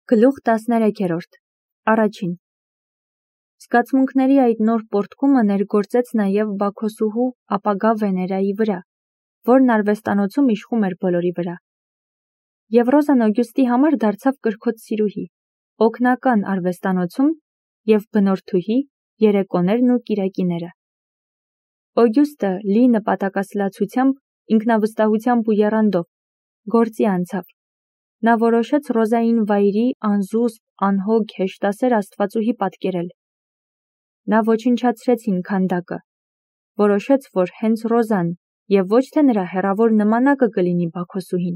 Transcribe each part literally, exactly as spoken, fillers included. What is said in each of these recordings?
Գլուխ տասներեքերորդ Առաջին Զգացմունքների այդ նոր պոռթկումը ներգործեց նաև Բաքոսուհու ապագա Վեներայի վրա, որն արվեստանոցում իշխում էր բոլորի վրա։ Եվ Ռոզան Օգյուստի համար դարձավ կրքոտ սիրուհի, օգնական արվեստանոցում և բնորդուհի երեկոներն ու կիրակիները։ Օգյուստը լի նպատակասլացությամբ, ինքնավստահությամբ ու եռանդով գործի անցավ։ Նա որոշեց Ռոզային վայրի, անզուսպ, անհոգ, հեշտասեր աստվածուհի պատկերել։ Նա ոչնչացրեց հին քանդակը, որոշեց, որ հենց Ռոզան և ոչ թե նրա հեռավոր նմանակը կլինի Բաքոսուհին։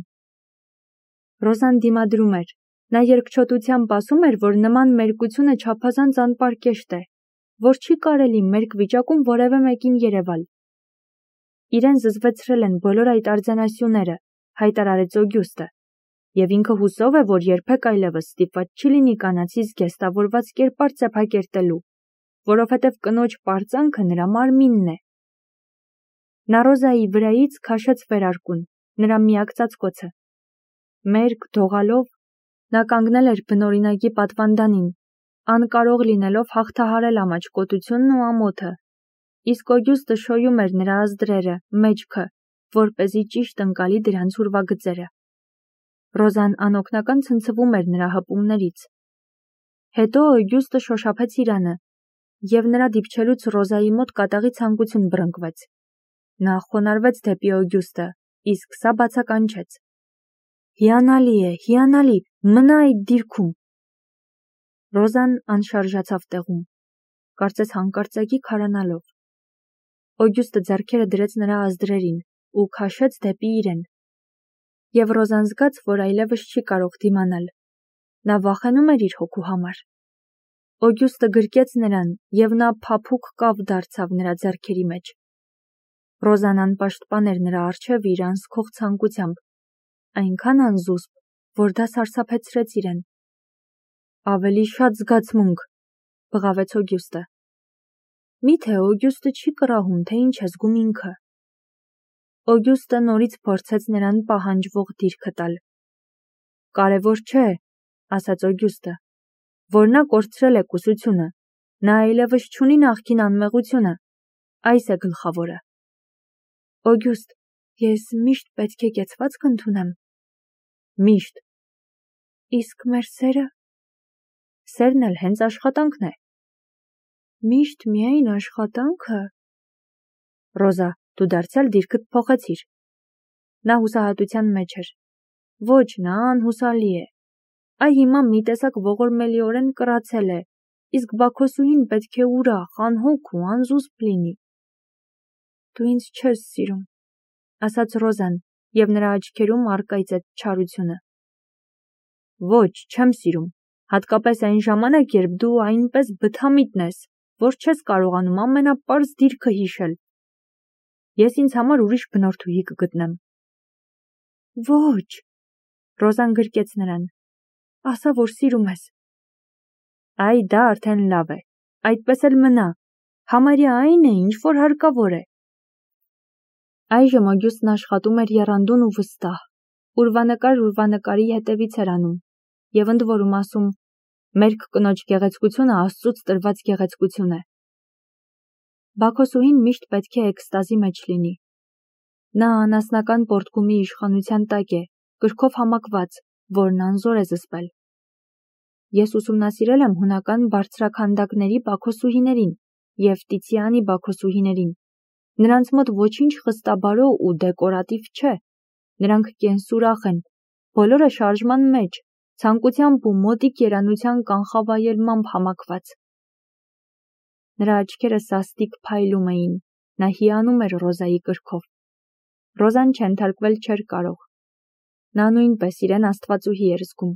Ռոզան դիմադրում էր, նա երկչոտությամբ ասում էր, որ նման մերկությունը չափազանց անպարկեշտ է, որ չի կարելի մերկ վիճակում որևէ մեկին երևալ։ Իրեն զզվեցրել են բոլոր այդ արձանասյուները, հայտարարեց Օգյուստը, և ինքը հուսով է, որ երբեք այլևս ստիպված չի լինի կանացի զգեստավորված կերպար ծեփակերտելու, որովհետև կնոջ պարծանքը նրա մարմինն է։ Նա Ռոզայի վրայից քաշեց վերարկուն, նրա միակ ծածկոցը։ Մերկ դողալով նա կանգնել էր բնօրինակի պատվանդանին, անկարող լինելով հաղթահարել ամաչկոտությունն ու ամոթը, իսկ Օգյուստը շոյում էր նրա ազդրերը, մեջքը, որպեսզի ճիշտ ընկալի դրանց ուրվագծերը։ Ռոզան անօգնական ցնցվում էր նրա հպումներից։ Հետո Օգյուստը շոշափեց իրանը, և նրա դիպչելուց Ռոզայի մոտ կատաղի ցանկություն բռնկվեց։ Նա խոնարհվեց դեպի Օգյուստը, իսկ սա բացականչեց. «Հիանալի է, հիանալի, մնա այդ դիրքում»։ Ռոզան անշարժացավ տեղում, կարծես հանկարծակի քարանալով։ Օգյուստը ձեռքերը դրեց նրա ազդրերին ու քաշեց դեպի իրեն։ Եվ Ռոզան զգաց, որ այլևս չի կարող դիմանալ։ Նա վախենում էր իր հոգու համար։ Օգյուստը գրկեց նրան, և նա փափուկ կավ դարձավ նրա ձեռքերի մեջ։ Ռոզան անպաշտպան էր նրա առջև իր անսքող ցանկությամբ, այնքան անզուսպ, որ դա սարսափեցրեց իրեն։ «Ավելի շատ զգացմունք», բղավեց Օգյուստը։ Մի՞թե Օգյուստը չի կռահում, թե ինչ է զգում ինքը։ Օգյուստը նորից փորձեց նրան պահանջվող դիրքը տալ։ «Կարևոր չէ», ասաց Օգյուստը, «որ նա կորցրել է կուսությունը, նա այլևս չունի նախկին անմեղությունը, այս է գլխավորը»։ Օգյուստ, ես միշտ պետք է կեցվածք ընդունեմ։ Միշտ։ Իսկ մեր սերը։ Սերն էլ հենց աշխատանքն է։ Միշտ միայն աշխատանքը։ Ռոզա, դու դարձյալ դիրքդ փոխեցիր։ Նա հուսահատության մեջ էր։ Ոչ, նա անհուսալի է։ Այ հիմա մի տեսակ ողորմելիորեն կռացել է, իսկ Բաքոսուհին պետք է ուրախ, անհոգ ու անզուսպ լինի։ Դու ինձ չես սիրում, ասաց Ռոզան, և նրա աչքերում առկայծեց չարությունը։ Ոչ, չեմ սիրում, հատկապես այն ժամանակ, երբ դու այնպես բթամիտն ես, որ չես կարողանում ամենապարզ դիրքը հիշել։ Ես ինձ համար ուրիշ բնորդուհի կգտնեմ։ Ոչ, Ռոզան գրկեց նրան, ասա, որ սիրում ես։ Այ դա արդեն լավ է, այդպես էլ մնա, համարյա այն է, ինչ որ հարկավոր է։ Այժմ Օգյուստն աշխատում էր եռանդուն ու վստահ, ուրվանկար ուրվանկարի հետևից էր անում, և ընդ որում ասում, մերկ կնոջ գեղեցկությունը Աստծուց տրված գեղեցկություն է։ Բաքոսուհին միշտ պետք է էքստազի մեջ լինի։ Նա անասնական պոռթկումի իշխանության տակ է, կրքով համակված, որն անզոր է զսպել։ Ես ուսումնասիրել եմ հունական բարձրաքանդակների Բաքոսուհիներին և Տիցիանի Բաքոսուհիներին։ Նրանց մոտ ոչինչ խստաբարո ու դեկորատիվ չէ, նրանք կենսուրախ են, բոլորը շարժման մեջ, ցանկությամբ ու մոտիկ երանության կանխավայելմամբ համակված։ Նրա աչքերը սաստիկ փայլում էին, նա հիանում էր Ռոզայի կրքով։ Ռոզան չենթարկվել չէր կարող։ Նա նույնպես իրեն աստվածուհի էր զգում։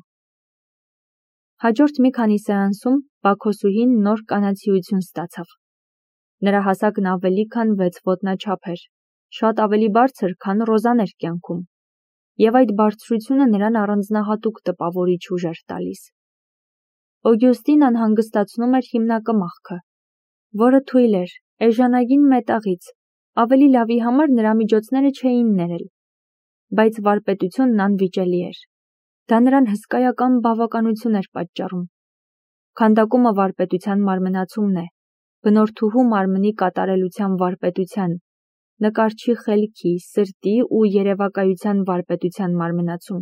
Հաջորդ մի քանի սեանսում Բաքոսուհին նոր կանացիություն ստացավ։ Նրա հասակն ավելի քան վեց ոտնաչափ էր, շատ ավելի բարձր, քան Ռոզան էր կյանքում, և այդ բարձրությունը նրան առանձնահատուկ տպավորիչ ուժ էր տալիս։ Օգյուստին անհանգստացնում էր հիմնակմախքը, որը թույլ էր, էժանագին մետաղից, ավելի լավի համար նրա միջոցները չէին ներել, բայց վարպետությունն անվիճելի էր։ Դա նրան հսկայական բավականություն էր պատճառում։ Քանդակումը վարպետության մարմնացումն է, բնորդուհու մարմնի կատարելության վարպետության, նկարչի խելքի, սրտի ու երևակայության վարպետության մարմնացում։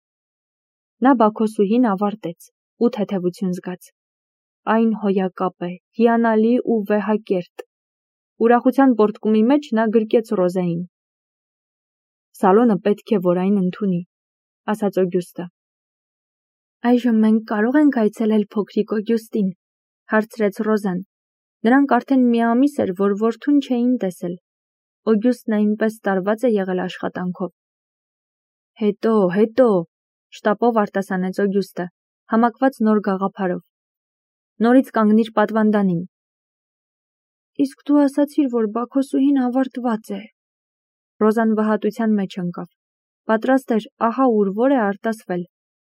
Նա Բաքոսուհին ավարտեց ու թեթևություն զգաց։ Այն հոյակապ է, հիանալի ու վեհակերտ։ Ուրախության պոռթկումի մեջ նա գրկեց Ռոզային։ Սալոնը պետք է, որ այն ընդունի, ասաց Օգյուստը։ Այժմ մենք կարող ենք այցելել փոքրիկ Օգյուստին, հարցրեց Ռոզան։ Նրանք արդեն մի ամիս էր, որ որդուն չէին տեսել։ Օգյուստն այնպես տարված է եղել աշխատանքով։ Հետո, հետո, շտապով արտասանեց Օգյուստը, համակված նոր գաղափարով։ Նորից կանգնիր պատվանդանին։ Իսկ դու ասացիր, որ Բաքոսուհին ավարտված է։ Ռոզան վհատության մեջ ընկավ։ Պատրաստ էր ահա ուր որ է արտասվել։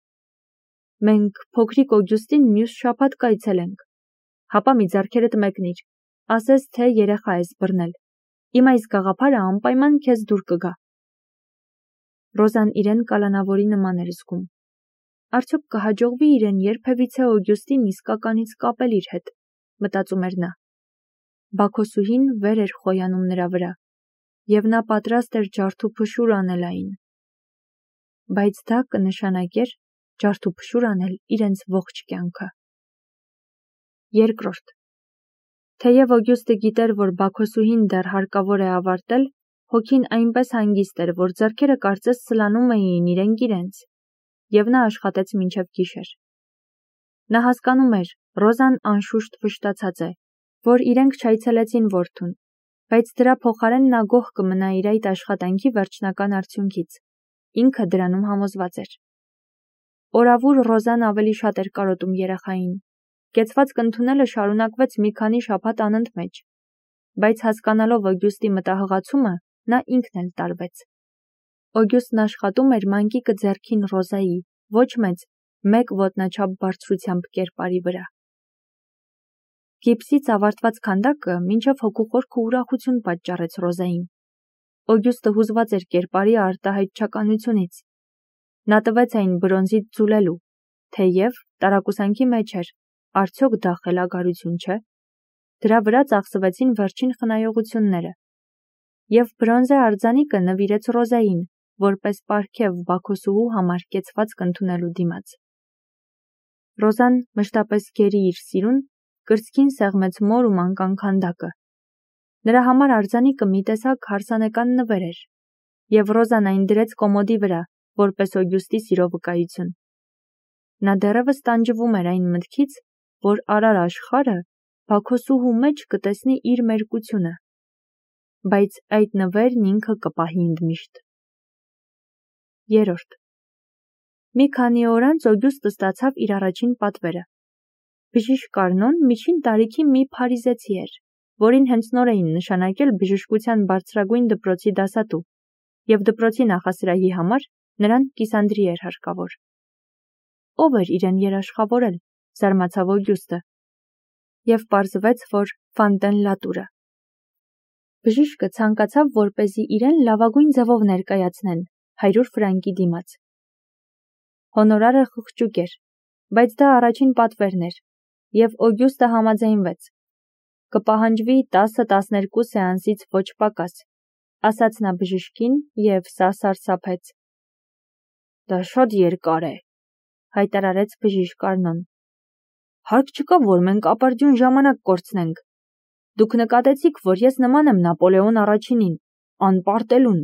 Մենք փոքրիկ Օգյուստին մյուս շաբաթ կայցելենք։ Հապա մի ձեռքերդ մեկնիր, ասես թե երեխա ես բռնել։ Իմ այս գաղափարը անպայման քեզ դուր կգա։ Ռոզան իրեն կալանավորի նման էր զգում։ Արդյոք կհաջողվի իրեն երբևիցե Օգյուստին իսկականից կապել իր հետ, մտածում էր նա։ Բաքոսուհին վեր էր խոյանում նրա վրա, և նա պատրաստ էր ջարդուփշուր անել այն։ Բայց դա կնշանակեր ջարդուփշուր անել իրենց ողջ կյանքը։ Երկրորդ. Թեև Օգյուստը գիտեր, որ Բաքոսուհին դեռ հարկավոր է ավարտել, հոգին այնպես հանգիստ էր, որ ձեռքերը կարծես սլանում էին իրենք իրենց, և նա աշխատեց մինչև գիշեր։ Նա հասկանում էր, Ռոզան անշուշտ վշտացած է, որ իրենք չայցելեցին որդուն, բայց դրա փոխարեն նա գոհ կմնա իր այդ աշխատանքի վերջնական արդյունքից։ Ինքը դրանում համոզված էր։ Օրավուր Ռոզան ավելի շատ էր կարոտում երեխային։ Կեցվածք ընդունելը շարունակվեց մի քանի շաբաթ անընդմեջ, բայց հասկանալով Օգյուստի մտահղացումը, նա ինքն էլ տարվեց։ Օգյուստն աշխատում էր մանկիկը ձեռքին Ռոզայի, ոչ մեծ, մեկ ոտնաչափ բարձրությամբ կերպարի վրա։ Գիպսից ավարտված քանդակը մինչև հոգուխորքը ուրախություն պատճառեց Ռոզային։ Օգյուստը հուզված էր կերպարի արտահայտչականությունից։ Նա տվեց այն բրոնզից ձուլելու, թեև տարակուսանքի մեջ էր, արդյոք դա խելագարություն չէ։ Դրա վրա ծախսվեցին վերջին խնայողությունները։ Եվ բրոնզե արձանիկը նվիրեց Ռոզային, որպես պարգև Բաքոսուհու համար կեցվածք ընդունելու դիմաց։ Ռոզան մշտապես գերի իր սիրուն, կրծքին սեղմեց մոր ու մանկան քանդակը։ Նրա համար արձանիկը մի տեսակ հարսանեկան նվեր էր, և Ռոզան այն դրեց կոմոդի վրա, որպես Օգյուստի սիրո վկայություն։ Նա դեռևս տանջվում էր այն մտքից, որ արար աշխարհը Բաքոսուհու մեջ կտեսնի իր մերկությունը, բայց այդ նվերն ինքը կպահի ընդմիշտ։ Երրորդ. Մի քանի օր անց Օգյուստը ստացավ իր առաջին պատվերը։ Բժիշկ Արնոն միջին տարիքի մի փարիզեցի էր, որին հենց նոր էին նշանակել բժշկության բարձրագույն դպրոցի դասատու, և դպրոցի նախասրահի համար նրան կիսանդրի էր հարկավոր։ Ո՞վ էր իրեն երաշխավորել, զարմացավ Օգյուստը, և պարզվեց, որ Ֆանտեն Լատուրը։ Բժիշկը ցանկացավ, որպեսզի իրեն լավագույն ձևով ներկայացնեն հարյուր ֆրանկի դիմաց։ Հոնորարը խղճուկ էր, բայց դա առաջին պատվերն էր, և Օգյուստը համաձայնվեց։ Կպահանջվի տասը-տասներկու սեանսից ոչ պակաս, ասաց նա բժշկին և սա սարսափեց։ Դա շատ երկար է, հայտարարեց բժիշկ Արնոն։ Հարկ չկա, որ մենք ապարդյուն ժամանակ կորցնենք։ Դուք նկատեցիք, որ ես նման եմ Նապոլեոն առաջինին, անպարտելուն։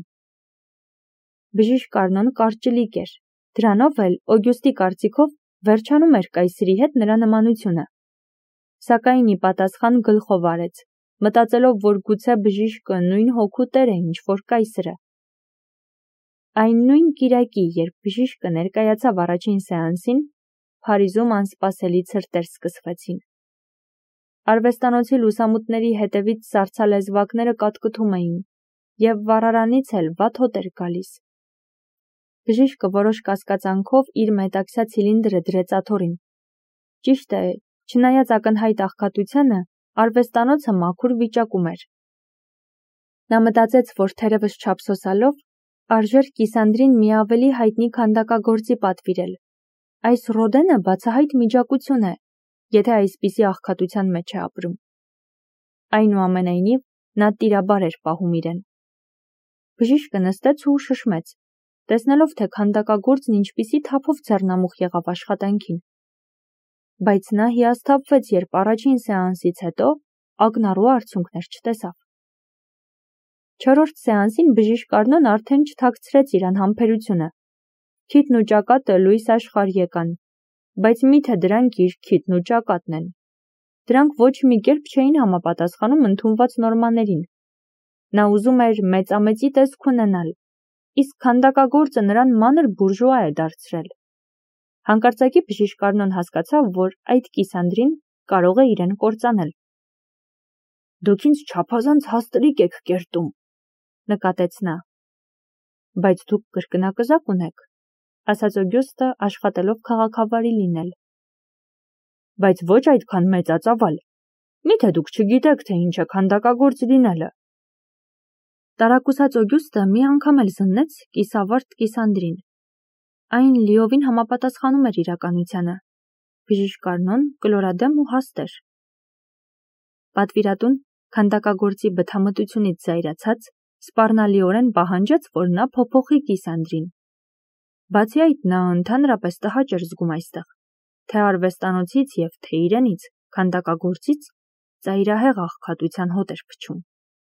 Բժիշկ Արնոն կարճլիկ էր, դրանով էլ Օգյուստի կարծիքով վերջանում էր կայսրի հետ նրա նմանությունը։ Սակայն ի պատասխան գլխով արեց, մտածելով, որ գուցե բժիշկը նույն հոգու տեր է, ինչ որ կայսրը։ Այն նույն կիրակի, երբ բժիշկը ներկայացավ առաջին սեանսին, Փարիզում անսպասելի ցրտեր սկսվեցին։ Արվեստանոցի լուսամուտների հետևից սառցալեզվակները կատկթում էին, և վառարանից էլ վատ հոտ էր գալիս։ Բժիշկը որոշ կասկածանքով իր մետաքսյա ցիլինդրը դրեց աթոռին։ Ճիշտ է, չնայած ակնհայտ աղքատությանը, արվեստանոցը մաքուր վիճակում էր։ Նա մտածեց, որ թերևս չափսոսալով, Արժեր Կիսանդրին մի ավելի հայտնի քանդակագործի պատվիրել։ Այս Ռոդենը բացահայտ միջակություն է, եթե այսպիսի աղքատության մեջ է ապրում։ Այնուամենայնիվ, նա տիրաբար էր պահում իրեն։ Բժիշկը նստեց ու շշմեց, տեսնելով, թե քանդակագործն ինչպիսի թափով ձեռնամուխ եղավ աշխատանքին։ Բայց նա հիասթափվեց, երբ առաջին սեանսից հետո ակնառու արդյունքներ չտեսավ։ Չորրորդ սեանսին բժիշկ Արնոն արդեն չթաքցրեց իր անհամբերությունը։ Քիթն ու ճակատը լույս աշխարհ եկան, բայց միթե դրանք իր քիթն ու ճակատն են։ Դրանք ոչ մի կերպ չէին համապատասխանում ընդունված նորմաներին։ Նա ուզում էր մեծամեծի տեսք ունենալ, իսկ քանդակագործը նրան մանր բուրժուա է դարձրել։ Հանկարծակի բժիշկ Արնոն հասկացավ, որ այդ Կիսանդրին կարող է իրեն կործանել։ Դուք ինձ չափազանց հաստլիկ եք կերտում, նկատեց նա։ Բայց դուք կրկնակզակ ունեք, ասաց Օգյուստը, աշխատելով քաղաքավարի լինել։ Բայց ոչ այդքան մեծածավալ։ Միթե դուք չգիտեք, թե ինչ է քանդակագործ լինելը։ Տարակուսած Օգյուստը մի անգամ էլ զննեց կիսավարտ Կիսանդրին։ Այն լիովին համապատասխանում էր իրականությանը։ Բժիշկ Արնոն կլորադեմ ու հաստ էր։ Պատվիրատուն քանդակագործի բթամտությունից զայրացած սպառնալիորեն պահանջեց, որ նա փոփոխի Կիսանդրին։ Բացի այդ, նա ընդհանրապես տհաճ էր զգում այստեղ, թե արվեստանոցից և թե իրենից, քանդակագործից ծայրահեղ աղքատության հոտ էր փչում։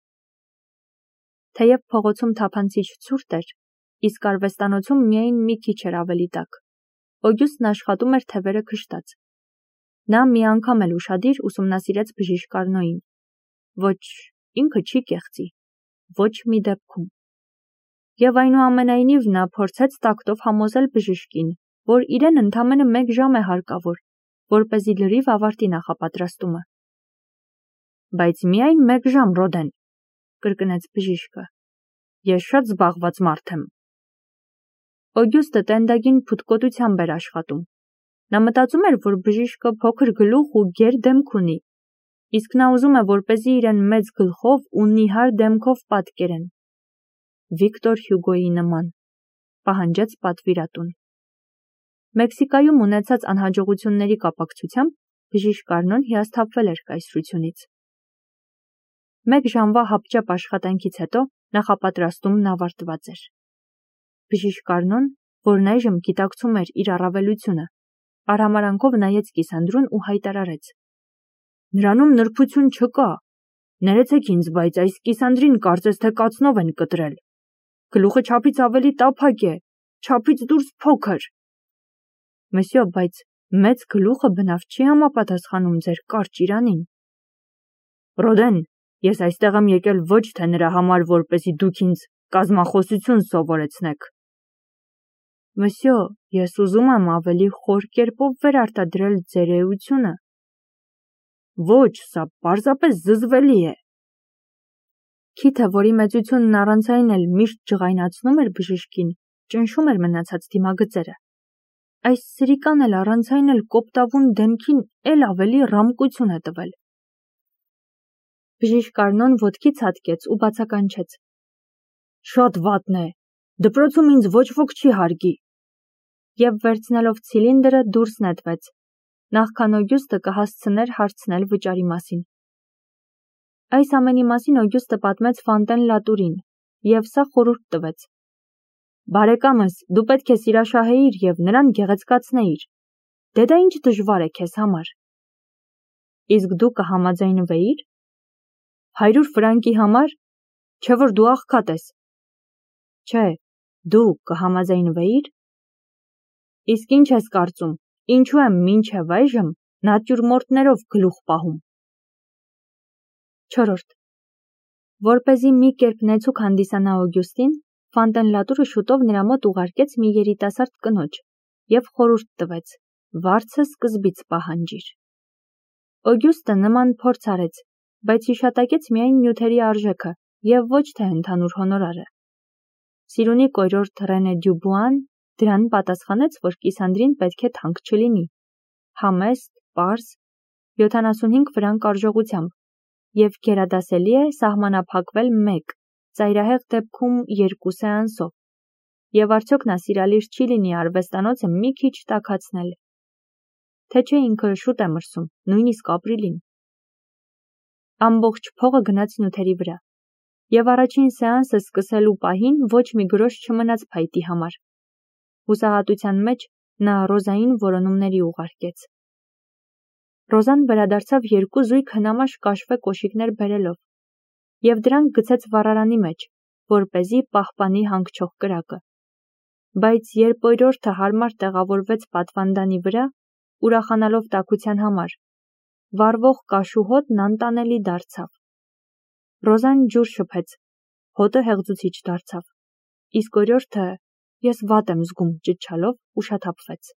Թեև փողոցում թափանցիչ ցուրտ էր, իսկ արվեստանոցում միայն մի քիչ էր ավելի տաք, Օգյուստն աշխատում էր թևերը քշտած։ Նա մի անգամ էլ ուշադիր ուսումնասիրեց բժիշկ Արնոյին։ Ոչ, ինքը չի կեղծի, ոչ մի դեպքում։ Եվ այնուամենայնիվ նա փորձեց տակտով համոզել բժիշկին, որ իրեն ընդամենը մեկ ժամ է հարկավոր, որպեսզի լրիվ ավարտի նախապատրաստումը։ Բայց միայն մեկ ժամ, Ռոդեն, կրկնեց բժիշկը։ Ես շատ զբաղված մարդ եմ։ Օգյուստը տենդագին փութկոտությամբ էր աշխատում։ Նա մտածում էր, որ բժիշկը փոքր գլուխ ու գեր դեմք ունի, իսկ նա ուզում է, որպեսզի իրեն մեծ գլխով ու նիհար դեմքով պատկերեն։ Վիկտոր Հյուգոյի նման, պահանջեց պատվիրատուն։ Մեքսիկայում ունեցած անհաջողությունների կապակցությամբ բժիշկ Արնոն հիասթափվել էր կայսրությունից։ Մեկ ժամվա հապճեպ աշխատանքից հետո նախապատրաստումն ավարտված էր։ Բժիշկ Արնոն, որն այժմ գիտակցում էր իր առավելությունը, արհամարանքով նայեց Կիսանդրուն ու հայտարարեց. Նրանում նրբություն չկա։ Ներեցեք ինձ, բայց այս Կիսանդրին կարծես թե կացնով են կտրել։ Գլուխը չափից ավելի տափակ է, չափից դուրս փոքր։ Մսյո, բայց մեծ գլուխը բնավ չի համապատասխանում ձեր կարճ իրանին։ Ռոդեն, ես այստեղ եմ եկել ոչ թե նրա համար, որպեսզի դուք ինձ կազմախոսություն սովորեցնեք։ Մսյո, ես ուզում եմ ավելի խոր կերպով վերարտադրել ձեր էությունը։ Ոչ, սա պարզապես զզվելի է։ Քիթը, որի մեծությունն առանց այն էլ միշտ ջղայնացնում էր բժիշկին, ճնշում էր մնացած դիմագծերը։ Այս սրիկան էլ առանց այն էլ կոպտավուն դեմքին էլ ավելի ռամկություն է տվել։ Բժիշկ Արնոն ոտքի ցատկեց ու բացականչեց. Շատ վատն է, դպրոցում ինձ ոչ ոք չի հարգի։ Եվ վերցնելով ցիլինդրը դուրս նետվեց, նախքան Օգյուստը կհասցներ հարցնել վճարի մասին։ Այս ամենի մասին Օգյուստը պատմեց Ֆանտեն Լատուրին, և սա խորհուրդ տվեց. Բարեկամս, դու պետք է սիրաշահեիր և նրան գեղեցկացնեիր։ Դե դա ինչ դժվար է քեզ համար։ Իսկ դու կհամաձայնվեիր։ Հարյուր ֆրանկի համար, չէ որ դու աղքատ ես։ Չէ, դու կհամաձայնվեիր։ Իսկ ինչ ես կարծում, ինչու եմ մինչև այժմ նատյուրմորտներով գլուխ պահում։ Չորրորդ. Որպեսզի մի կերպ նեցուկ հանդիսանա Օգյուստին, Ֆանտեն Լատուրը շուտով նրա մոտ ուղարկեց մի երիտասարդ կնոջ և խորհուրդ տվեց. վարձը սկզբից պահանջիր։ Օգյուստը նման փորձ արեց, բայց հիշատակեց միայն նյութերի արժեքը և ոչ թե ընդհանուր հոնորարը։ Սիրունի կոյրորդ Ռենե Դյուբուան դրան պատասխանեց, որ Կիսանդրին պետք է թանկ չլինի, համեստ, պարզ, յոթանասունհինգ ֆրանկ արժողությամբ, և գերադասելի է սահմանափակվել մեկ, ծայրահեղ դեպքում երկու սեանսով։ Եվ արդյոք նա սիրալիր չի լինի արվեստանոցը մի քիչ տաքացնել։ Թե չէ ինքը շուտ է մրսում, նույնիսկ ապրիլին։ Ամբողջ փողը գնաց նյութերի վրա, եւ առաջին սեանսը սկսելու պահին ոչ մի գրոշ չմնաց փայտի համար։ Հուսահատության մեջ նա Ռոզային որոնումների ուղարկեց։ Ռոզան վերադարձավ երկու զույգ հնամաշ կաշվե կոշիկներ բերելով, եւ դրանք գցեց վառարանի մեջ, որպեսզի պահպանի հանգչող կրակը։ Բայց երբ օրիորդը հարմար տեղավորվեց պատվանդանի վրա, ուրախանալով տաքության համար, վառվող կաշու հոտն անտանելի դարձավ։ Ռոզան ջուր շփեց, հոտը հեղձուցիչ դարձավ, իսկ օրիորդը «ես վատ եմ զգում» ճչալով ուշաթափվեց։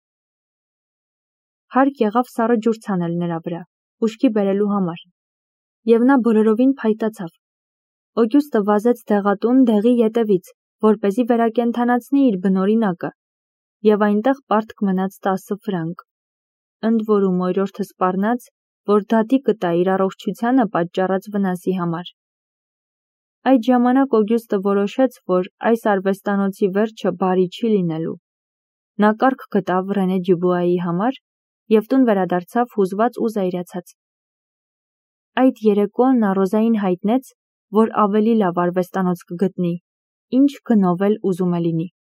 Հարկ եղավ սառը ջուր ցանել նրա վրա, ուշքի բերելու համար, եւ նա բոլորովին փայտացավ։ Օգյուստը վազեց դեղատուն դեղի ետևից, որպեսզի վերակենդանացնի իր բնօրինակը, եւ այնտեղ պարտք մնաց տասը ֆրանկ։ Ընդ որում օրիորդը սպառնաց, որ դատի կտա իր առողջությանը պատճառած վնասի համար։ Այդ ժամանակ Օգյուստը որոշեց, որ այս արվեստանոցի վերջը բարի չի լինելու։ Նա կարգ գտավ Ռենե Դյուբուայի համար եւ տուն վերադարձավ հուզված ու զայրացած։ Այդ երեկո նա Ռոզային հայտնեց, որ ավելի լավ արվեստանոց կգտնի, ինչ գնով էլ ուզում է լինի։